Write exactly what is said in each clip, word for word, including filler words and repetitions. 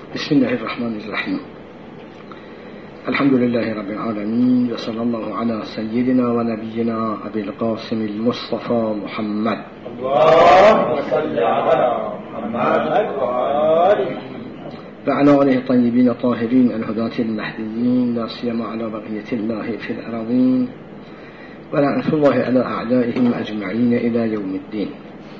بسم الله الرحمن الرحيم. الحمد لله رب العالمين، وصلى الله على سيدنا ونبينا أبي القاسم المصطفى محمد. اللهم صل على محمد وعلى آله الطيبين الطاهرين الهداة المهديين، لا سيما على بقية الله في الأراضين، ولعنة الله على أعدائهم أجمعين إلى يوم الدين.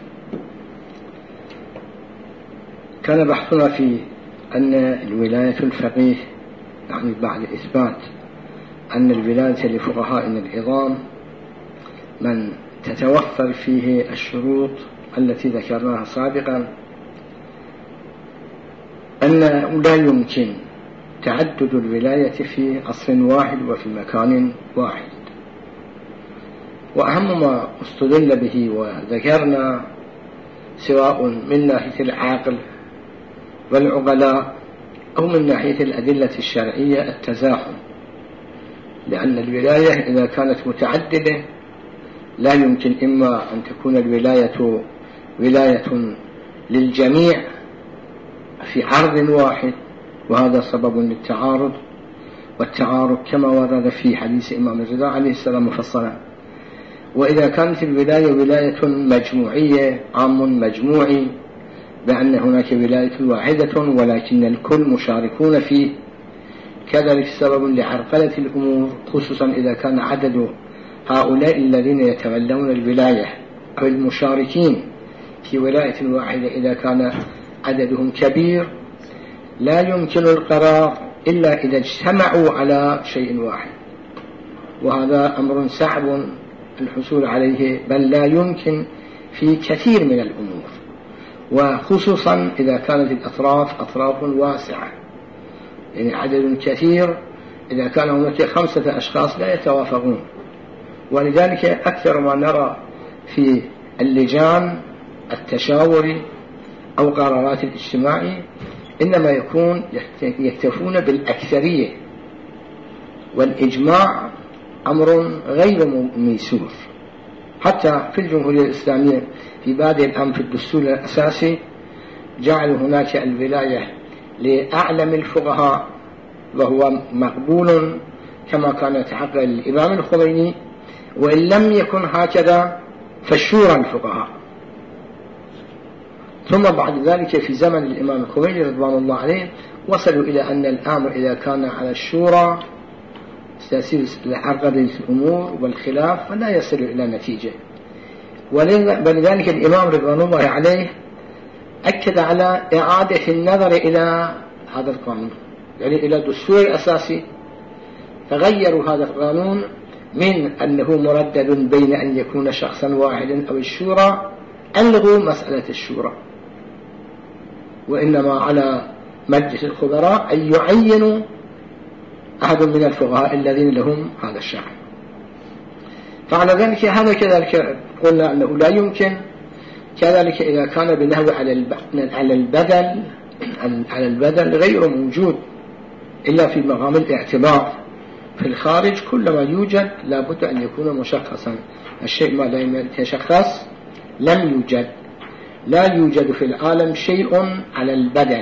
كان بحثنا في أن الولاية الفقيه، يعني بعد إثبات أن الولاية لفقهائنا العظام من تتوفر فيه الشروط التي ذكرناها سابقا، أن لا يمكن تعدد الولاية في عصر واحد وفي مكان واحد. وأهم ما استدل به وذكرنا سواء من ناحية العقل والعقلاء أو من ناحية الأدلة الشرعية التزاحم، لأن الولاية إذا كانت متعددة لا يمكن إما أن تكون الولاية ولاية للجميع في عرض واحد، وهذا سبب للتعارض، والتعارض كما ورد في حديث إمام الرضا عليه السلام مفصلا. وإذا كانت الولاية ولاية مجموعية، عام مجموعي، بأن هناك ولاية واحدة ولكن الكل مشاركون فيه، كذلك سبب لعرقلة الأمور، خصوصا إذا كان عدد هؤلاء الذين يتولون الولاية أو المشاركين في ولاية واحدة إذا كان عددهم كبير، لا يمكن القرار إلا إذا اجتمعوا على شيء واحد، وهذا أمر صعب الحصول عليه، بل لا يمكن في كثير من الأمور، وخصوصا إذا كانت الأطراف أطراف واسعة، يعني عدد كثير. إذا كان هناك خمسة أشخاص لا يتوافقون، ولذلك أكثر ما نرى في اللجان التشاوري أو قرارات الاجتماعي إنما يكون يكتفون بالأكثرية، والإجماع أمر غير ميسور. حتى في الجمهورية الإسلامية في بادئ الأمر في الدستور الأساسي جعلوا هناك الولاية لأعلم الفقهاء، وهو مقبول كما كان يتحقق الإمام الخميني، وإن لم يكن هكذا فالشورى الفقهاء. ثم بعد ذلك في زمن الإمام الخميني رضوان الله عليه وصلوا إلى أن الأمر إذا كان على الشورى سيصير لعقد الأمور والخلاف فلا يصل إلى نتيجة. ولذلك الإمام رضوان الله عليه أكد على إعادة النظر إلى هذا القانون، يعني إلى الدستور الأساسي، فغيروا هذا القانون من أنه مردد بين أن يكون شخصا واحدا أو الشورى، ألغوا مسألة الشورى، وإنما على مجلس الخبراء أن يعينوا أحد من الفقهاء الذين لهم هذا الشأن. فعلى ذلك هذا كذلك قلنا أنه لا يمكن. كذلك إذا كان بنحو على البدل، على البدل غير موجود إلا في مقام الاعتبار. في الخارج كل ما يوجد لابد أن يكون مشخصا، الشيء ما لا يتشخص لم يوجد. لا يوجد في العالم شيء على البدل.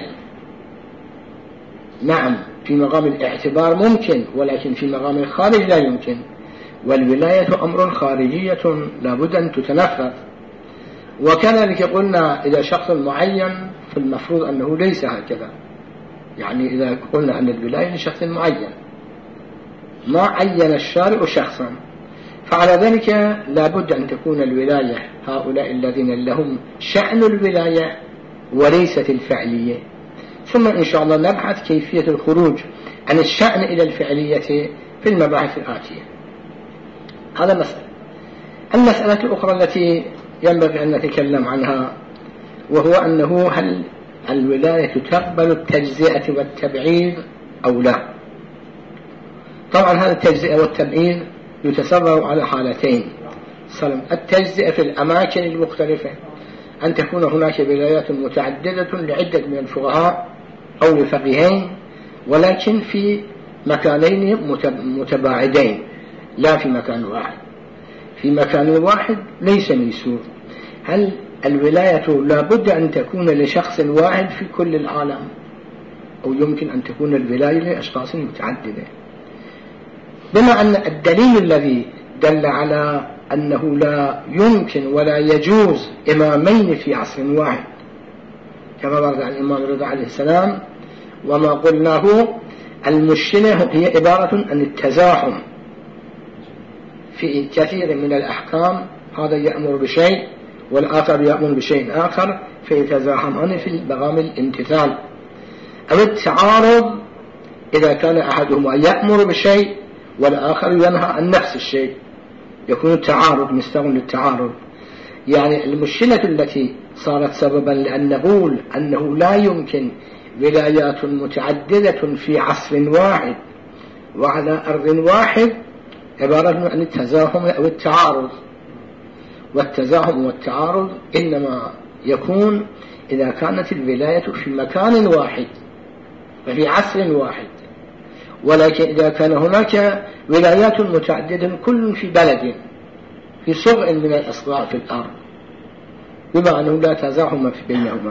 نعم في مقام الاعتبار ممكن، ولكن في مقام الخارج لا يمكن، والولاية أمر خارجية لابد أن تتنفذ. وكذلك قلنا إذا شخص معين فالمفروض أنه ليس هكذا، يعني إذا قلنا أن الولاية لشخص معين ما عين الشارع شخصا، فعلى ذلك لابد أن تكون الولاية هؤلاء الذين لهم شأن الولاية وليست الفعلية. ثم إن شاء الله نبحث كيفية الخروج عن الشأن إلى الفعلية في المباحث الآتية. هذا مسألة. المسألة الأخرى التي ينبغي أن نتكلم عنها وهو أنه هل الولاية تقبل التجزئة والتبعيض أو لا. طبعا هذا التجزئة والتبعيض يتصور على حالتين: التجزئة في الأماكن المختلفة، أن تكون هناك ولايات متعددة لعدة من الفقهاء أو لفقيهين، ولكن في مكانين متباعدين لا في مكان واحد. في مكان واحد ليس ميسور. هل الولاية لابد أن تكون لشخص واحد في كل العالم؟ أو يمكن أن تكون الولاية لأشخاص متعددة، بما أن الدليل الذي دل على أنه لا يمكن ولا يجوز إمامين في عصر واحد كما ورد عن الإمام الرضا عليه السلام، وما قلناه المشكلة هي عبارة عن التزاحم في كثير من الأحكام، هذا يأمر بشيء والآخر يأمر بشيء آخر فيتزاحمان في مقام الامتثال، أو التعارض إذا كان أحدهما يأمر بشيء والآخر ينهى عن نفس الشيء يكون التعارض مستوى للتعارض. يعني المشكلة التي صارت سببا لأن نقول أنه لا يمكن ولايات متعددة في عصر واحد وعلى أرض واحد عبارة عن التزاحم أو التعارض، والتزاحم والتعارض إنما يكون إذا كانت الولاية في مكان واحد وفي عصر واحد، ولكن إذا كان هناك ولايات متعددة كل في بلد في صغء من الأصغاء في الأرض، بما أنه لا تزاحم بينهما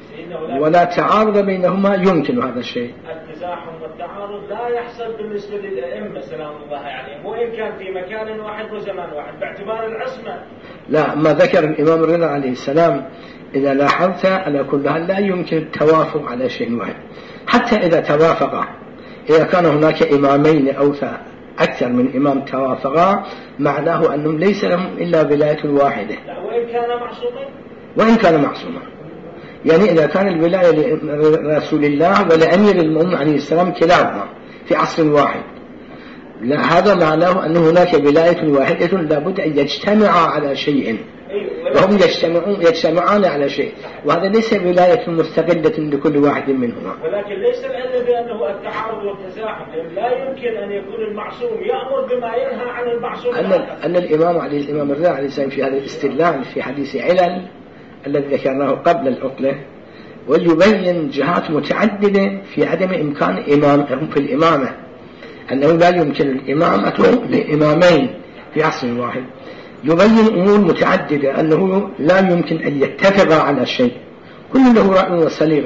ولا تعارض بينهما يمكن هذا الشيء. التزاحم والتعارض لا يحصل بالنسبة للأئمة سلام الله عليهم، وإن كان في مكان واحد وزمان واحد باعتبار العصمة. لا، ما ذكر الإمام الرضا عليه السلام إذا لاحظت على كل حال لا يمكن التوافق على شيء واحد، حتى إذا توافقا، إذا كان هناك إمامين أو أكثر من إمام توافقا معناه أنهم ليس لهم إلا ولاية واحدة. لا، وإن كان معصوما وإن كان معصوما، يعني إذا كان الولاية لرسول الله ولأمير المؤمنين عليه السلام كلاهما في عصر واحد، لا، هذا معناه أن هناك ولاية واحدة لابد أن يجتمعا على شيء، وهم يجتمعون يجتمعان على شيء، وهذا ليس ولاية مستقلة لكل واحد منهما. ولكن ليس العلة بأنه التعارض والتزاحم، لا يمكن أن يكون المعصوم يأمر بما ينهى عن المعصوم. أن, أن الإمام عليه الإمام الرضا عليه السلام في هذا الاستدلال في حديث علل الذي ذكرناه قبل العطلة، ويبين جهات متعددة في عدم إمكان إمام في الإمامة، أنه لا يمكن الإمامة لإمامين في عصر واحد، يبين أمور متعددة أنه لا يمكن أن يتفق على شيء، كل له رأي وسليغة،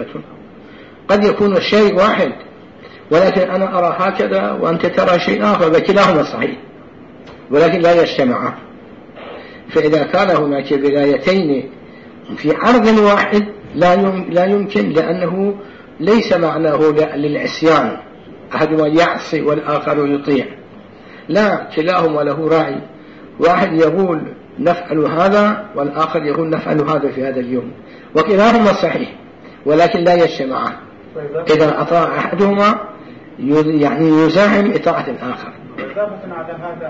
قد يكون الشيء واحد ولكن أنا أرى هكذا وأنت ترى شيء آخر وكلاهما صحيح ولكن لا يجتمعان. فإذا كان هناك ولايتين في عرض واحد لا يمكن، لأنه ليس معناه للعصيان أحدهما يعصي والآخر يطيع، لا، كلاهما له رأي، واحد يقول نفعل هذا والآخر يقول نفعل هذا في هذا اليوم، وكلاهما صحيح ولكن لا يجتمعان. إذا أطاع أحدهما يعني يزاحم إطاعة الآخر. إضافة على هذا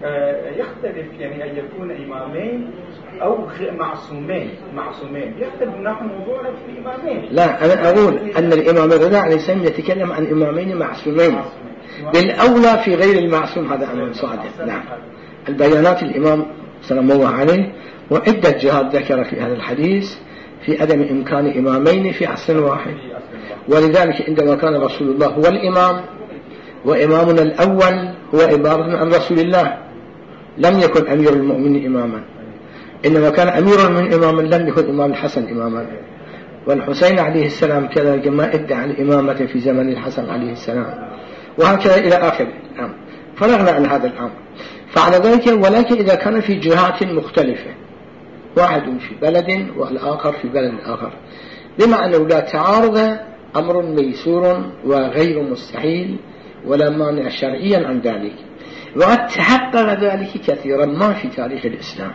يختلف يعني أن يكون إمامين أو معصومين معصومين يختلف نحن موضوعنا في إمامين. لا، أنا أقول أن الإمام الرضا عليه السلام يتكلم عن إمامين معصومين، بالأولى في غير المعصوم هذا أمر صادق. نعم، البيانات الإمام سلام الله عليه وعدة جهات ذكر في هذا الحديث في عدم إمكان إمامين في عصر واحد، ولذلك عندما كان رسول الله هو الإمام وإمامنا الأول هو عبارة عن رسول الله، لم يكن أمير المؤمنين إماما، إنما كان أمير من إماما، لم يكن إمام الحسن إماما، والحسين عليه السلام كذلك ما ادعى الإمامة في زمن الحسن عليه السلام، وهكذا إلى آخر الأمر. فرغنا عن هذا الأمر. فعلى ذلك ولكن إذا كان في جهات مختلفة، واحد في بلد والآخر في بلد آخر، بما أنه لا تعارض، أمر ميسور وغير مستحيل ولا مانع شرعيا عن ذلك، وقد تحقق ذلك كثيرا ما في تاريخ الإسلام.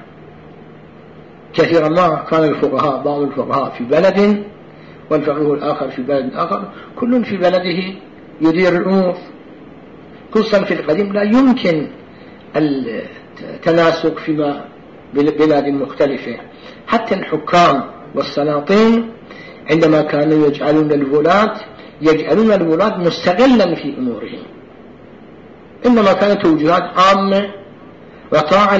كثيرا ما كان الفقهاء بعض الفقهاء في بلد والفقيه الآخر في بلد آخر، كل في بلده يدير الأمور، خصوصا في القديم لا يمكن التناسق فيما بلاد مختلفة، حتى الحكام والسلاطين عندما كانوا يجعلون الولاة يجعلون الولاة مستقلا في أمورهم، إنما كانت توجيهات عامة وطاعة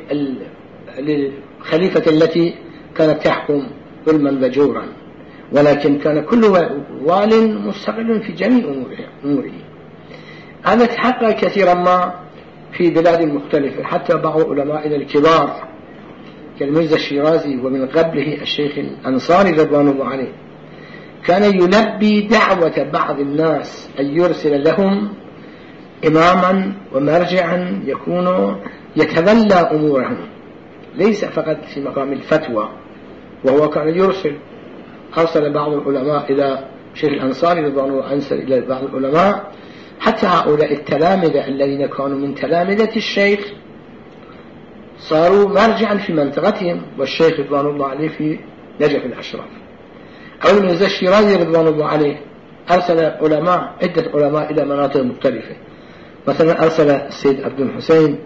للخليفة التي كانت تحكم ظلما وجورا، ولكن كان كل وال مستقل في جميع أموره. هذا تحقق كثيرا ما في بلاد مختلفة، حتى بعض علماء الكبار كالميرزا الشيرازي ومن قبله الشيخ الأنصاري رضوان الله عليه كان يلبي دعوة بعض الناس أن يرسل لهم إماما ومرجعا يكون يتولى أمورهم، ليس فقط في مقام الفتوى، وهو كان يرسل. أرسل بعض العلماء إلى شيخ الأنصاري رضوان الله عنه إلى بعض العلماء، حتى هؤلاء التلامذة الذين كانوا من تلامذة الشيخ صاروا مرجعا في منطقتهم، والشيخ رضوان الله عليه في نجف الأشراف. أو المرزا الشيرازي رضوان الله عليه أرسل علماء عدة علماء إلى مناطق مختلفة، مثلا أرسل السيد عبد الحسين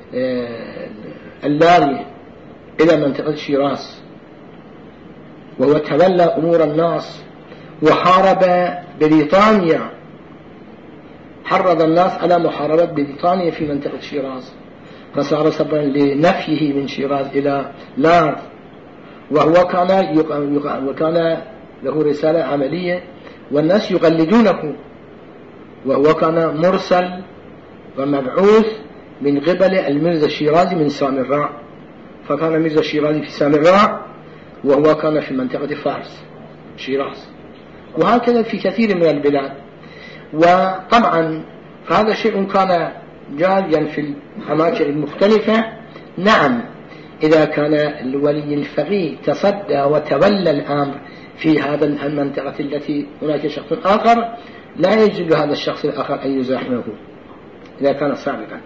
اللاري إلى منطقة شيراز، وهو تولى أمور الناس وحارب بريطانيا، حرض الناس على محاربة بريطانيا في منطقة شيراز، فصار سببا لنفيه من شيراز إلى لارد. وهو كان وكان له رسالة عملية والناس يقلدونه، وهو كان مرسل ومبعوث من قبل المرزا الشيرازي من سامراء، فكان المرزا الشيرازي في سامراء وهو كان في منطقة فارس شيراز، وهكذا في كثير من البلاد. وطبعا هذا شيء كان جاريا في الأماكن المختلفة. نعم، إذا كان الولي الفقيه تصدى وتولى الأمر في هذا المنطقة التي هناك شخص آخر، لا يجوز هذا الشخص الآخر أن يزاحمه إذا كان سابقا.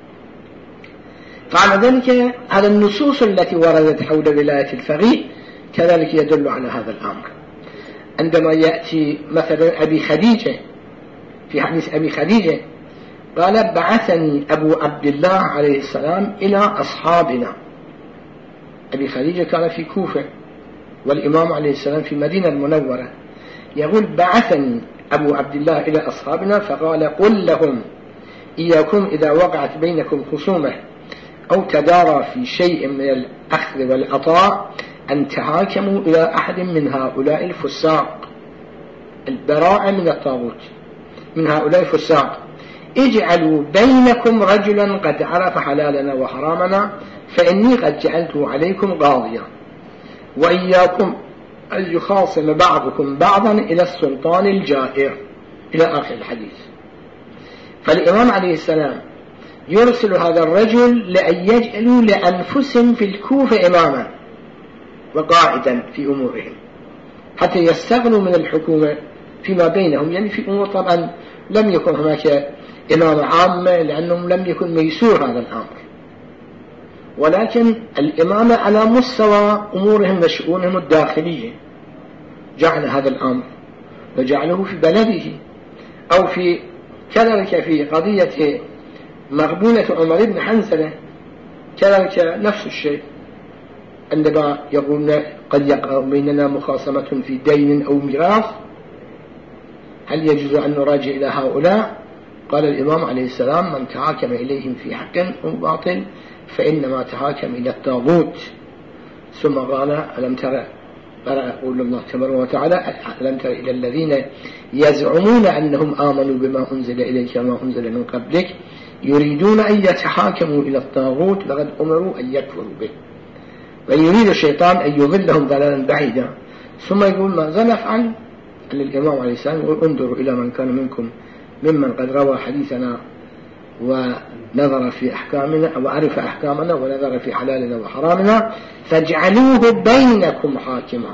فعلى ذلك هذا النصوص التي وردت حول ولاية الفقيه كذلك يدل على هذا الأمر. عندما يأتي مثلا أبي خديجة في حديث أبي خديجة قال: بعثني أبو عبد الله عليه السلام إلى أصحابنا. أبي خديجة كان في كوفة والإمام عليه السلام في مدينة المنورة. يقول: بعثني أبو عبد الله إلى أصحابنا فقال: قل لهم إياكم إذا وقعت بينكم خصومة أو تدارى في شيء من الأخذ والعطاء أن تحاكموا إلى أحد من هؤلاء الفساق، البراءة من الطاغوت، من هؤلاء الفساق، اجعلوا بينكم رجلا قد عرف حلالنا وحرامنا فإني قد جعلته عليكم قاضيا، وإياكم أن يخاصم بعضكم بعضا إلى السلطان الجائر، إلى آخر الحديث. فالإمام عليه السلام يرسل هذا الرجل لأن يجعلوا لأنفسهم في الكوفة إماما وقائدا في أمورهم، حتى يستغنوا من الحكومة فيما بينهم، يعني في أمور طبعا لم يكن هناك إمام عامة لأنهم لم يكن ميسور هذا الأمر، ولكن الإمامة على مستوى أمورهم وشؤونهم الداخلية. جعل هذا الأمر وجعله في بلده، أو في كذلك في قضية مغبونة عمر بن حنزلة كذلك نفس الشيء، عندما يقولون قد يقع بيننا مخاصمة في دين أو ميراث هل يجوز أن نراجع إلى هؤلاء؟ قال الإمام عليه السلام: من تحاكم إليهم في حق أو باطل فإنما تحاكم إلى الطاغوت. ثم قال: ألم ترى يقول الله تبارك وتعالى: ألم ترى إلى الذين يزعمون أنهم آمنوا بما أنزل إليك وما أنزل من قبلك يريدون أن يتحاكموا إلى الطاغوت لقد أمروا أن يكفروا به ويريد الشيطان أن يضلهم ضلالا بعيدا. ثم يقول: ماذا نفعل؟ الإمام عليه السلام يقول: انظروا إلى من كان منكم ممن قد روى حديثنا ونظر في أحكامنا وعرف أحكامنا ونظر في حلالنا وحرامنا فاجعلوه بينكم حاكما.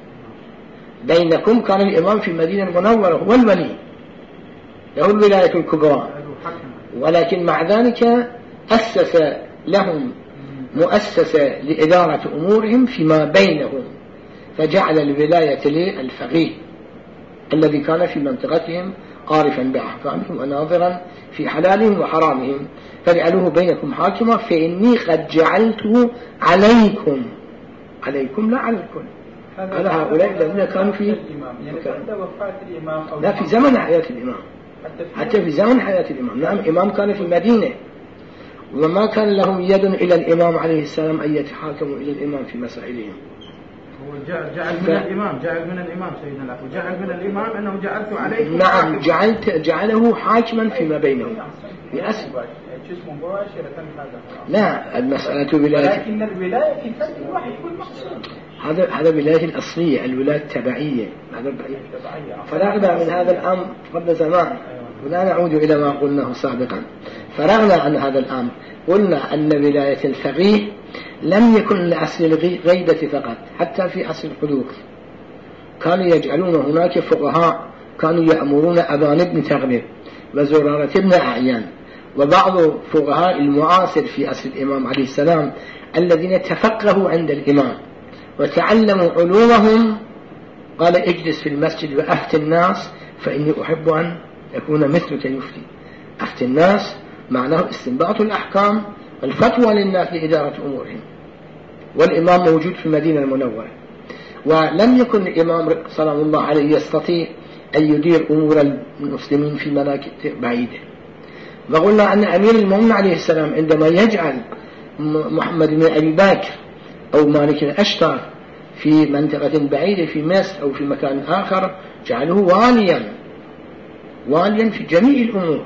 بينكم كان الإمام في المدينة المنورة هو الولي له الولاية الكبرى، ولكن مع ذلك أسس لهم مؤسسة لإدارة أمورهم فيما بينهم، فجعل الولاية للفقيه الذي كان في منطقتهم عارفا بأحكامهم وناظرا في حلالهم وحرامهم، فجعلوه بينكم حاكما فإني قد جعلته عليكم. عليكم لا على الكل. هذا هؤلاء الذين كانوا في يعني بعد وفاة الإمام أو لا في زمن حياة الإمام، حتى في زمن حياة الإمام. نعم، إمام كان في المدينة وما كان لهم يد إلى الإمام عليه السلام أن يتحاكموا إلى الإمام في مسائلهم. هو جعل من ف... الإمام جعل من الإمام سيدنا الأخ جعل من الإمام أنه جعلته عليكم. نعم، جعلت جعله حاكما فيما بينهم بأسف. مباشرة هذا لا، المسألة ولاية، لكن الولاية في فرد واحد كل مقصود. هذا هذا الولاية الأصلية، الولاية التبعية. هذا فرغنا من هذا الأمر قبل زمان ولا نعود إلى ما قلناه سابقا. فرغنا عن هذا الأمر، قلنا أن ولاية الفقيه لم يكن لأصل الغيبة فقط، حتى في أصل الحدوث كانوا يجعلون هناك فقهاء كانوا يأمرون أبان بن تغلب وزرارة بن أعيان وبعض فقهاء المعاصر في أصل الإمام عليه السلام الذين تفقهوا عند الإمام وتعلموا علومهم، قال اجلس في المسجد وأفت الناس فإني أحب أن يكون مثلك يفتي. أفت الناس معناه استنباط الأحكام والفتوى للناس لإدارة أمورهم، والإمام موجود في المدينة المنورة، ولم يكن الإمام سلام الله عليه يستطيع أن يدير أمور المسلمين في مناطق بعيدة. وقلنا أن أمير المؤمنين عليه السلام عندما يجعل محمد بن أبي بكر أو مالك الأشتر في منطقة بعيدة في مصر أو في مكان آخر جعله واليا واليا في جميع الأمور.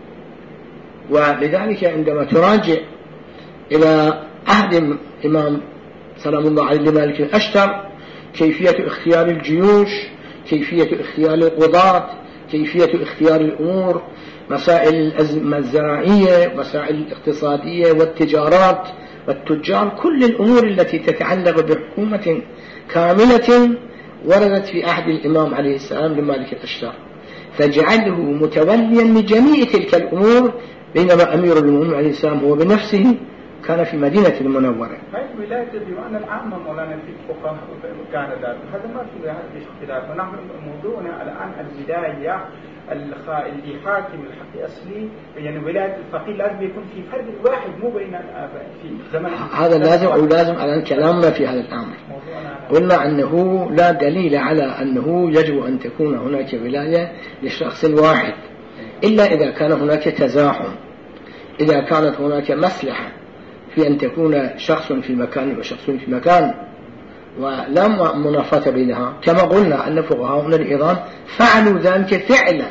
ولذلك عندما تراجع إلى عهد الإمام سلام الله عليه مالك الأشتر كيفية اختيار الجيوش، كيفية اختيار القضاة، كيفية اختيار الأمور، مسائل الزراعية، مسائل الاقتصادية والتجارات والتجار، كل الأمور التي تتعلق بحكومة كاملة وردت في عهد الإمام عليه السلام لمالك الأشتر، فجعله متوليا لجميع تلك الأمور، بينما أمير المؤمنين عليه السلام هو بنفسه كان في مدينة المنورة. هاي ولاية الديوان العامة مولانا في فقه كان ذلك، هذا ما في هذا اختلاف. ونحن موضوعنا الآن الولاية اللي حاكم الحق الأصلي، يعني ولاية الفقيه لازم يكون في فرد واحد مو بين الآباء في زمن. هذا لازم أو لازم على كلامنا في هذا الأمر. قلنا أنه لا دليل على أنه يجب أن تكون هناك ولاية لشخص واحد إلا إذا كان هناك تزاحم، إذا كانت هناك مصلحة في أن تكون شخص في مكان وشخص في مكان ولا منافاة بينها، كما قلنا أن فقهاؤنا العظام فعلوا ذلك فعلا،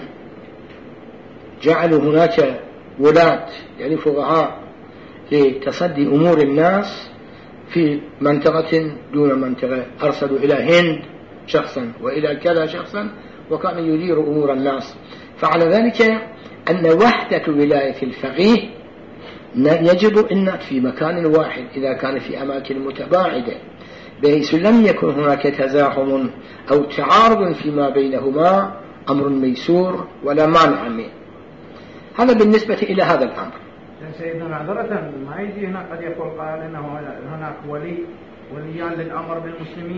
جعلوا هناك ولاة يعني فقهاء لتصدي أمور الناس في منطقة دون منطقة، أرسلوا إلى هند شخصا وإلى كذا شخصا وكان يدير أمور الناس. فعلى ذلك أن وحدة ولاية الفقيه يجب أن في مكان واحد إذا كان في أماكن متباعدة، بحيث لم يكن هناك تزاحم أو تعارض فيما بينهما، أمر ميسور ولا مانع منه. هذا بالنسبة إلى هذا الأمر. سيدنا معذرة ما يجي هنا قد يقول قال إنه هناك ولي وليان للأمر بالمسلمين؟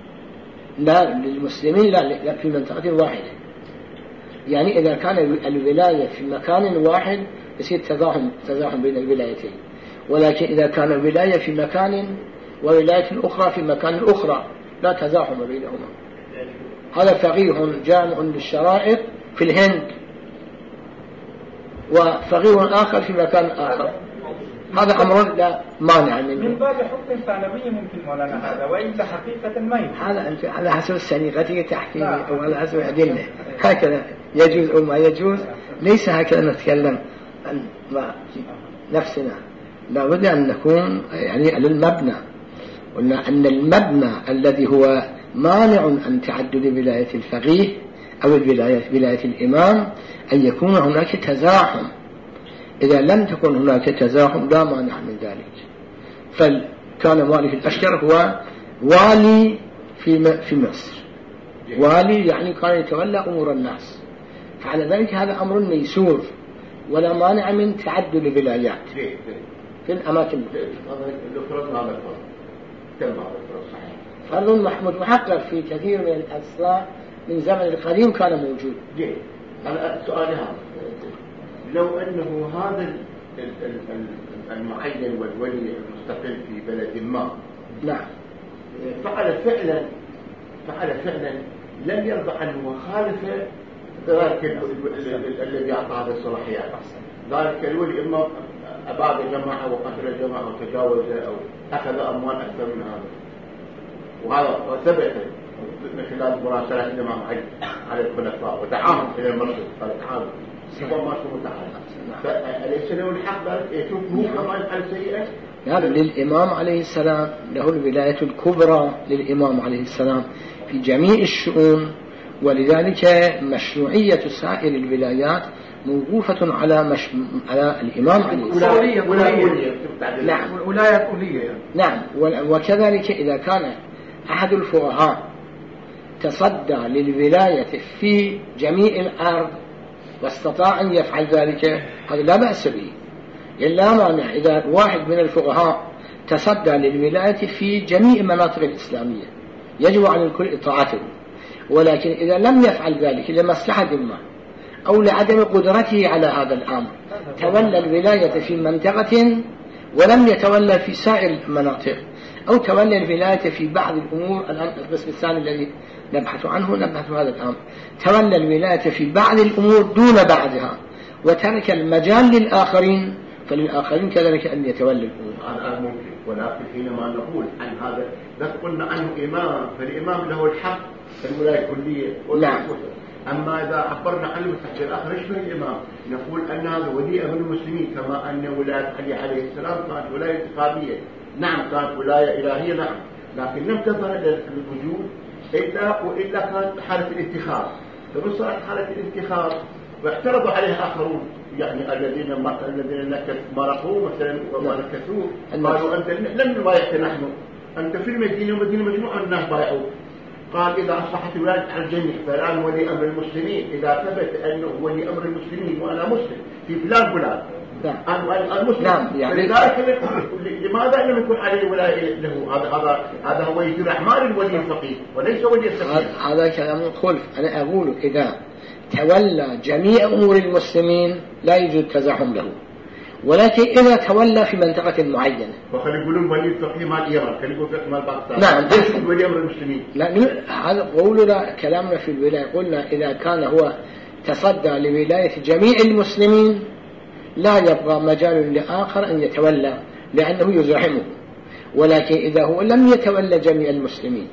لا للمسلمين، لا في منطقة واحدة. يعني إذا كان الولاية في مكان واحد يصير تزاحم تزاحم بين الولايتين، ولكن إذا كان الولاية في مكان وولاية أخرى في مكان أخرى لا تزاحم بينهما. هذا فقيه جامع للشرائط في الهند وفقيه آخر في مكان آخر، هذا أمر لا مانع منه. من باب حكم ثانوي ممكن مولانا هذا، وإلا حقيقة ما يمكن. هذا أنت على حسب السنيقة تحكيم أو على حسب أدلة، هكذا يجوز أو ما يجوز، ليس هكذا نتكلم عن نفسنا. لا بد أن نكون يعني على المبنى. قلنا أن المبنى الذي هو مانع عن تعدد ولاية الفقيه أو الولاية ولاية الإمام أن يكون هناك تزاحم. إذا لم تكن هناك تزاحم لا مانع من ذلك. فكان مالك الأشتر هو والي في في مصر، والي يعني كان يتولى أمور الناس، فعلى ذلك هذا أمر ميسور ولا مانع من تعدد الولايات في الأماكن. فرض محمود محقق في كثير من الأسرار من زمن القديم كان موجود. أنا سؤالي هذا، لو أنه هذا المعين والولي المستقل في بلد ما نعم فعل فعلا فعل فعلا لم يرضى عنه وخالف ذلك الذي أعطى هذه الصلاحيات، ذلك الولي إما أباد الجماعة وقتل الجماعة وتجاوز أو أخذ أموال أكثر من هذا، وهذا ثبت من خلال مراسلات الإمام علي على الخلفاء وتعاون إلى المرشد، قال تعاون سوى ما شو متعاون، فأليس له الحق ذلك يشوف هو كما يفعل سيئة يعني للإمام عليه السلام له الولاية الكبرى للإمام عليه السلام في جميع الشؤون، ولذلك مشروعية سائر الولايات موقوفة على مش... على الإمام عليه السلام. ولاية أولية. نعم ولاية أولية. نعم. وكذلك إذا كان أحد الفقهاء تصدى للولاية في جميع الأرض واستطاع أن يفعل ذلك هذا لا بأس به، إلا مانع إذا واحد من الفقهاء تصدى للولاية في جميع المناطق الإسلامية يجب على الكل إطاعته، ولكن إذا لم يفعل ذلك لمصلحة ما أو لعدم قدرته على هذا الأمر تولى الولاية في منطقة ولم يتولى في سائر المناطق، أو تولى الولاية في بعض الأمور. الآن القسم الثاني الذي نبحث عنه نبحث هذا الأمر، تولى الولاية في بعض الأمور دون بعضها وترك المجال للآخرين، فللآخرين كذلك أن يتولى الأمور. هذا ممكن، ولكن حينما نقول عن هذا لا قلنا عنه إمام، فالإمام له الحق الولاية الكلية. نعم. أما إذا عبرنا عنه تحت الآخر إيش من الإمام؟ نقول أن هذا ولي أمر المسلمين، كما أن ولاية علي عليه السلام كانت ولاية انتخابية، نعم كانت ولاية إلهية، نعم، لكن لم تظهر للوجود إلا وإلا كانت حالة الانتخاب. لما صارت حالة الانتخاب واعترضوا عليها آخرون، يعني الذين الذين مرقوا مثلا ونكثوه قالوا أنت لم نبايعك نحن، أنت في المدينة ومدينة مجموعة الناس بايعوا. قال إذا أصبحت ولاية على الجميع فالآن ولي أمر المسلمين، إذا ثبت أنه ولي أمر المسلمين وأنا مسلم في فلان فلان أنا مسلم، نعم. يعني لذلك لماذا لم يكون عليه ولاية له؟ هذا هذا هذا هو يدير أعمال الولي الفقيه وليس ولي الفقيه. هذا كلام خلف. أنا أقول إذا تولى جميع أمور المسلمين لا يوجد تزاحم له، ولكن إذا تولى في منطقة معينة وخلي يقولون ولي الفقيه مال إيران، خلي يقولون فقه مال باكستان. نعم. ليش ولي أمر المسلمين؟ لا هذا قولنا كلامنا في الولاية، قلنا إذا كان هو تصدى لولاية جميع المسلمين لا يبقى مجال لآخر أن يتولى لأنه يزاحمه، ولكن إذا هو لم يتولى جميع المسلمين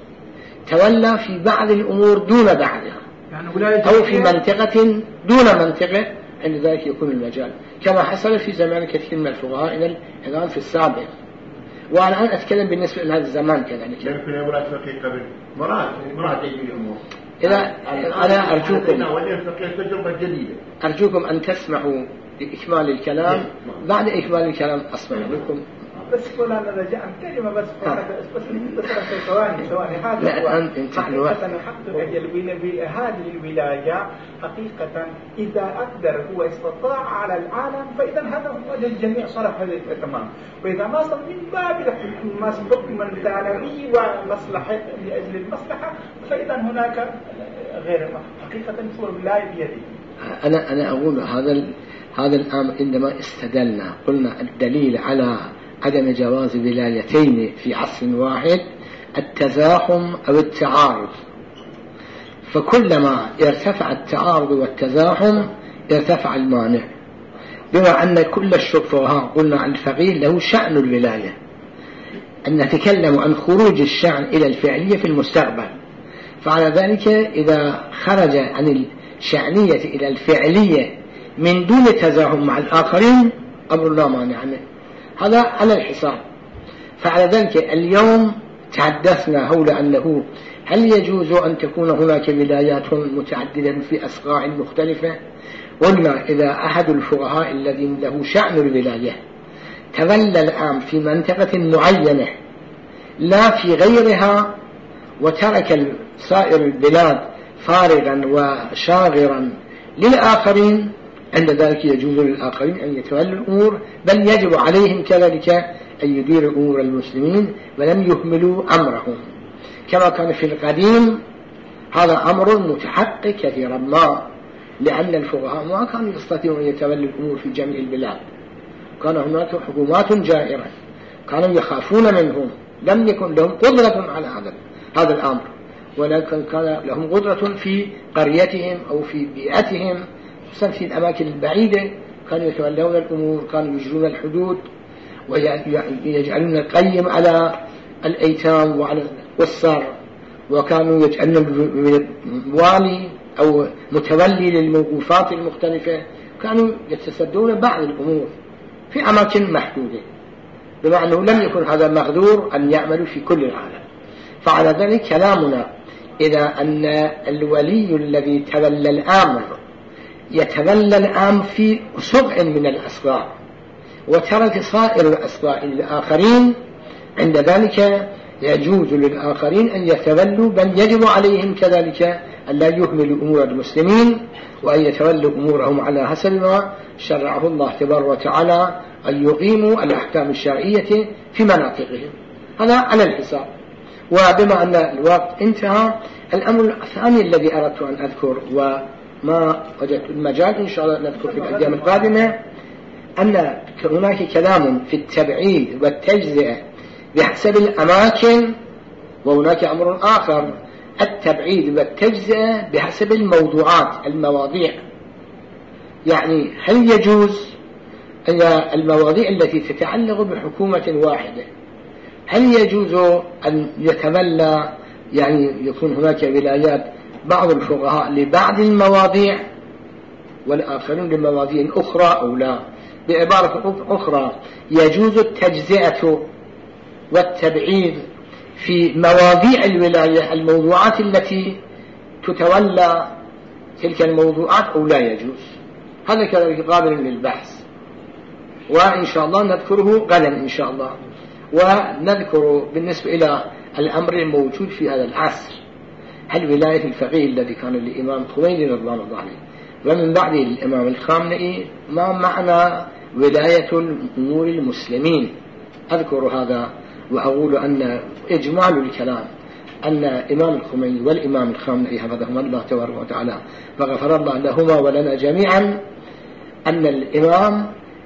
تولى في بعض الأمور دون بعضها، يعني أو في منطقة دون منطقة، عند ذلك يكون المجال كما حصل في زمان كثير من الفقهاء الآن في السابق. وأنا الآن أتكلم بالنسبة لهذا الزمان كذلك. يمكن ولاية فقيه قبل مرات مرات يجي الأمور. إذا أنا أرجوكم تجربة جديدة أرجوكم أن تسمحوا لإكمال الكلام، بعد إكمال الكلام أسمع لكم. بس فلان رجع كلمة بس بس بس ثواني ثواني هذا لا أنت أنت حقيقة الحق هذه الولاية حقيقة إذا أقدر هو استطاع على العالم فإذا هذا هو الجميع صرف هذا تمام، وإذا ما صار من باب حكما ثانوي ومصلحة لأجل المصلحة فإذا هناك غير حقيقة هو الولاية بيده. أنا أنا أقول هذا هذا الأمر عندما استدلنا قلنا الدليل على عدم جواز ولايتين في عصر واحد التزاحم أو التعارض، فكلما ارتفع التعارض والتزاحم ارتفع المانع، بما أن كل الشفعاء قلنا عن الفقيه له شأن الولاية، أن نتكلم عن خروج الشأن إلى الفعلية في المستقبل، فعلى ذلك إذا خرج عن الشأنية إلى الفعلية من دون تزاحم مع الآخرين أمر لا مانع عنه، هذا على الحساب. فعلى ذلك اليوم تحدثنا حول أنه هل يجوز أن تكون هناك ولايات متعددة في أصقاع مختلفة. قلنا إذا أحد الفقهاء الذي له شأن الولاية تولى الآن في منطقة معينة لا في غيرها وترك سائر البلاد فارغا وشاغرا للآخرين، عند ذلك يجوز للآخرين أن يتولوا الأمور، بل يجب عليهم كذلك أن يديروا أمور المسلمين ولم يهملوا أمرهم كما كان في القديم. هذا أمر متحقق كثيرا ما، لأن الفقهاء ما كانوا يستطيعون أن يتولوا الأمور في جميع البلاد، كان هناك حكومات جائرة كانوا يخافون منهم، لم يكن لهم قدرة على هذا هذا الأمر، ولكن كان لهم قدرة في قريتهم أو في بيئتهم، في الأماكن البعيدة كانوا يتولون الأمور، كانوا يجرون الحدود ويجعلون القيم على الأيتام وعلى والسار، وكانوا يجعلون والي أو متولي للموقوفات المختلفة، كانوا يتصدون بعض الأمور في أماكن محدودة. بما أنه لم يكن هذا مقدور أن يعملوا في كل العالم. فعلى ذلك كلامنا إذا أن الولي الذي تولى الأمر يتولى الأمر في سبع من الأسباع وترك سائر الأسباع الآخرين، عند ذلك يجوز للآخرين أن يتولوا، بل يجب عليهم كذلك أن لا يهملوا أمور المسلمين وأن يتولوا أمورهم على حسب ما شرعه الله تبارك وتعالى، أن يقيموا الأحكام الشرعية في مناطقهم. هذا على الحساب. وبما أن الوقت انتهى، الأمر الثاني الذي أردت أن أذكر وما وجدت المجال إن شاء الله نذكر في الأيام القادمة، أن هناك كلام في التبعيد والتجزئة بحسب الأماكن، وهناك أمر آخر التبعيد والتجزئة بحسب الموضوعات المواضيع. يعني هل يجوز أن المواضيع التي تتعلق بحكومة واحدة هل يجوز أن يتولى، يعني يكون هناك ولايات بعض الفقهاء لبعض المواضيع والآخرون لمواضيع أخرى أو لا؟ بعبارة أخرى، يجوز التجزئة والتبعيد في مواضيع الولاية، الموضوعات التي تتولى تلك الموضوعات، أو لا يجوز؟ هذا كذلك قابل للبحث، وإن شاء الله نذكره غدا إن شاء الله. ونذكر بالنسبة إلى الأمر الموجود في هذا العصر، هل ولاية الفقيه الذي كان للإمام الخميني رضوان الله عليه ومن بعد الإمام الخامنئي، ما معنى ولاية أمور المسلمين؟ أذكر هذا وأقول أن إجمال الكلام أن إمام الخميني والإمام الخامنئي حفظهما الله تبارك وتعالى وغفر الله لهما ولنا جميعا، أن الإمام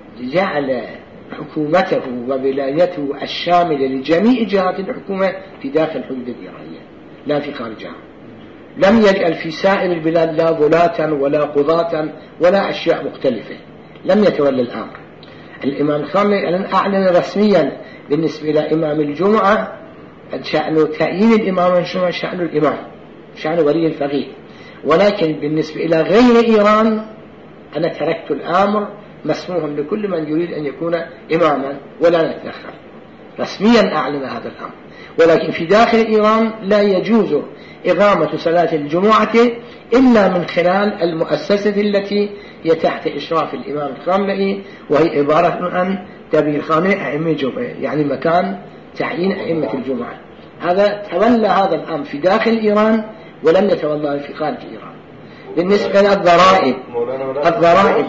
جعل حكومته وولايته الشاملة لجميع جهات الحكومة في داخل حدود الإيرانية لا في خارجها. لم يجعل في سائر البلاد لا ولاة ولا قضاة ولا أشياء مختلفة، لم يتولى الأمر. الإمام الخامنئي أعلن رسميا بالنسبة إلى إمام الجمعة شأن تعيين الإمام شأن الإمام شأن ولي الفقيه، ولكن بالنسبة إلى غير إيران أنا تركت الأمر مسموح لكل من يريد أن يكون إماما ولا نتأخر. رسميا أعلن هذا الأمر. ولكن في داخل إيران لا يجوز إقامة صلاة الجمعة إلا من خلال المؤسسة التي هي تحت إشراف الإمام الخامنئي، وهي عبارة عن دبير خانة أئمة الجمعة، يعني مكان تعيين أئمة الجمعة. هذا تولى هذا الأمر في داخل إيران ولم يتولى في خارج إيران. بالنسبة للضرائب الضرائب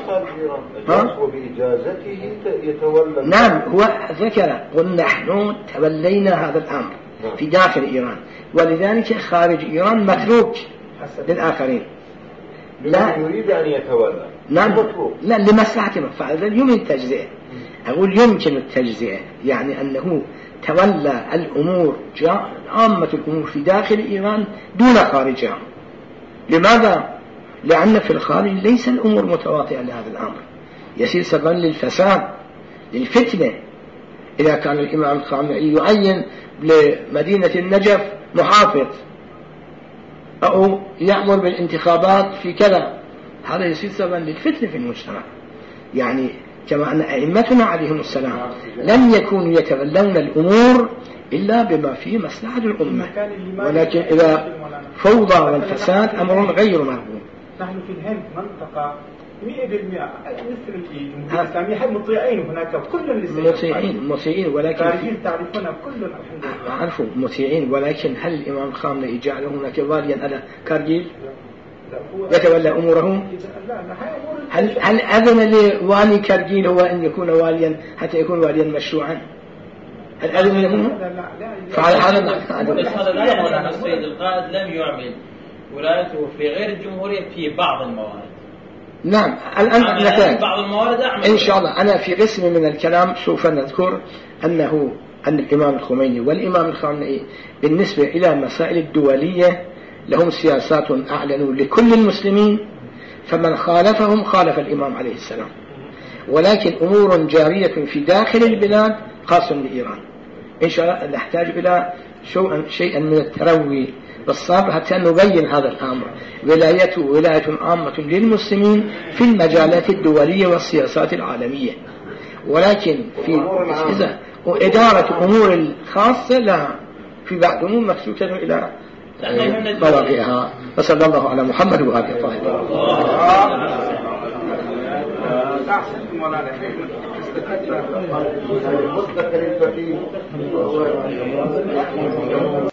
وبإجازته يتولى. نعم هو ذكر، قل نحن تولينا هذا الأمر في داخل إيران، ولذلك خارج إيران متروك للآخرين. لا يريد أن يتولى. نعم لا لمصلحة مفعل يمكن التجزئة. أقول يمكن التجزئة، يعني أنه تولى الأمور عامة الأمور في داخل إيران دون خارجها. لماذا؟ لأن في الخارج ليس الأمور متواطئة لهذا الأمر، يصير سببا للفساد للفتنة. إذا كان الإمام الخامنئي يعين لمدينة النجف محافظ أو يأمر بالانتخابات في كذا، هذا يصير سببا للفتنة في المجتمع. يعني كما أن أئمتنا عليهم السلام لم يكونوا يتولون الأمور إلا بما فيه مصلحة الأمة، ولكن إذا فوضى والفساد أمر غير مرغوب. نحن في الهند منطقة مئة بالمئة مثل الجمهورية الإسلامية حد مطيعين هناك كل مطيعين مطيعين ولكن تعرفون كل الحمد لله عرفوا مطيعين، ولكن هل الإمام الخامنئي جعله هناك واليا على كارجيل يتولى أمورهم؟ هل هل أذن لوالي كارجيل هو أن يكون واليا حتى يكون واليا مشروعا؟ هل أذن له؟ فعلى هذا هذا السيد القائد لم يعمل ولايته في غير الجمهورية في بعض الموارد. نعم الآن نتاج بعض الموارد أعمل إن شاء الله. أنا في قسم من الكلام سوف نذكر أنه أن الإمام الخميني والإمام الخامنئي بالنسبة إلى مسائل الدولية لهم سياسات أعلنوا لكل المسلمين، فمن خالفهم خالف الإمام عليه السلام. ولكن أمور جارية في داخل البلاد خاص لإيران. إن شاء الله نحتاج إلى شيئا من التروي بالصبر حتى نبين هذا الأمر. ولايته ولاية عامة للمسلمين في المجالات الدولية والسياسات العالمية، ولكن في إذا وإدارة أمور الخاصة لا، في بعض أمور مكسوتة إلى بواقيها. وصلى الله على محمد وآله الطاهرين.